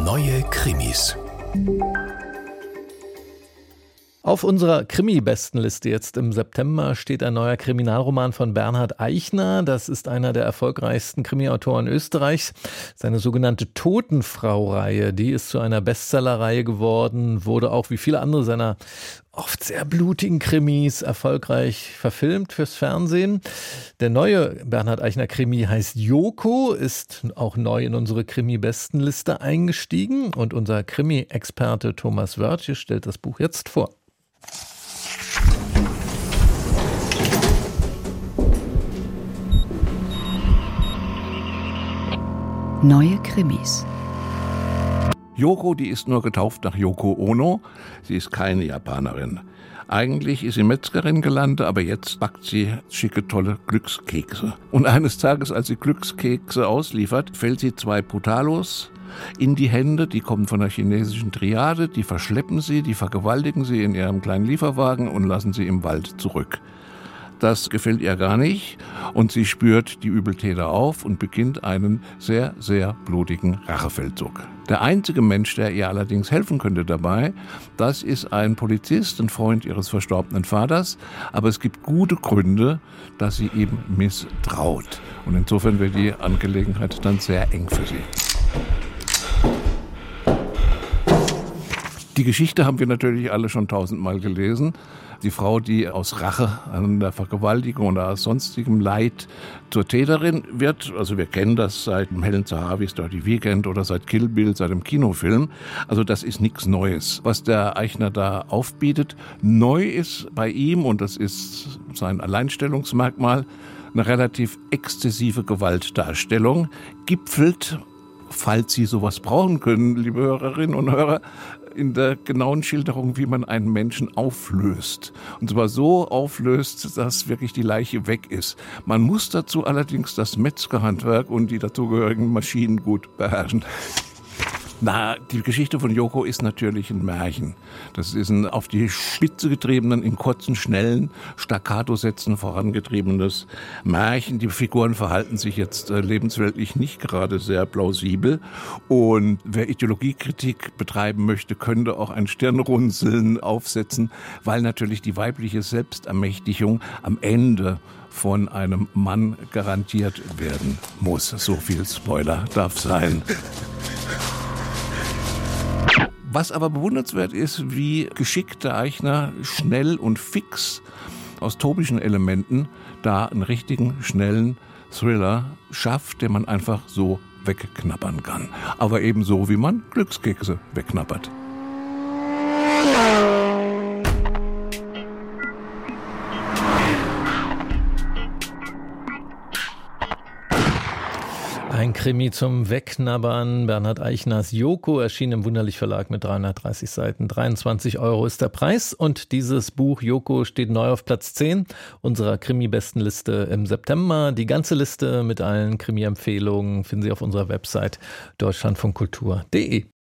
Neue Krimis. Auf unserer Krimi-Bestenliste jetzt im September steht ein neuer Kriminalroman von Bernhard Eichner. Das ist einer der erfolgreichsten Krimiautoren Österreichs. Seine sogenannte Totenfrau-Reihe, die ist zu einer Bestsellerreihe geworden, wurde auch wie viele andere seiner oft sehr blutigen Krimis erfolgreich verfilmt fürs Fernsehen. Der neue Bernhard Eichner Krimi heißt Joko, ist auch neu in unsere Krimi-Bestenliste eingestiegen und unser Krimi-Experte Thomas Wörtje stellt das Buch jetzt vor. Neue Krimis. Yoko, die ist nur getauft nach Yoko Ono. Sie ist keine Japanerin. Eigentlich ist sie Metzgerin gelandet, aber jetzt backt sie schicke, tolle Glückskekse. Und eines Tages, als sie Glückskekse ausliefert, fällt sie 2 Brutalos in die Hände. Die kommen von der chinesischen Triade, die verschleppen sie, die vergewaltigen sie in ihrem kleinen Lieferwagen und lassen sie im Wald zurück. Das gefällt ihr gar nicht und sie spürt die Übeltäter auf und beginnt einen sehr, sehr blutigen Rachefeldzug. Der einzige Mensch, der ihr allerdings helfen könnte dabei, das ist ein Polizist, ein Freund ihres verstorbenen Vaters. Aber es gibt gute Gründe, dass sie ihm misstraut. Und insofern wird die Angelegenheit dann sehr eng für sie. Die Geschichte haben wir natürlich alle schon 1000-mal gelesen. Die Frau, die aus Rache an der Vergewaltigung oder aus sonstigem Leid zur Täterin wird. Also wir kennen das seit Helen Zahavis Dirty Weekend oder seit Kill Bill, seit dem Kinofilm. Also das ist nichts Neues, was der Eichner da aufbietet. Neu ist bei ihm, und das ist sein Alleinstellungsmerkmal, eine relativ exzessive Gewaltdarstellung, gipfelt, falls Sie sowas brauchen können, liebe Hörerinnen und Hörer, in der genauen Schilderung, wie man einen Menschen auflöst. Und zwar so auflöst, dass wirklich die Leiche weg ist. Man muss dazu allerdings das Metzgerhandwerk und die dazugehörigen Maschinen gut beherrschen. Na, die Geschichte von Yoko ist natürlich ein Märchen. Das ist ein auf die Spitze getriebenes, in kurzen, schnellen Staccato-Sätzen vorangetriebenes Märchen. Die Figuren verhalten sich jetzt lebensweltlich nicht gerade sehr plausibel. Und wer Ideologiekritik betreiben möchte, könnte auch ein Stirnrunzeln aufsetzen, weil natürlich die weibliche Selbstermächtigung am Ende von einem Mann garantiert werden muss. So viel Spoiler darf sein. Was aber bewundernswert ist, wie geschickt der Eichner schnell und fix aus topischen Elementen da einen richtigen, schnellen Thriller schafft, den man einfach so wegknappern kann. Aber eben so, wie man Glückskekse wegknappert. Ein Krimi zum Wegknabbern. Bernhard Eichners Joko erschien im Wunderlich Verlag mit 330 Seiten. 23 € ist der Preis. Und dieses Buch Joko steht neu auf Platz 10 unserer Krimi-Bestenliste im September. Die ganze Liste mit allen Krimi-Empfehlungen finden Sie auf unserer Website deutschlandfunkkultur.de.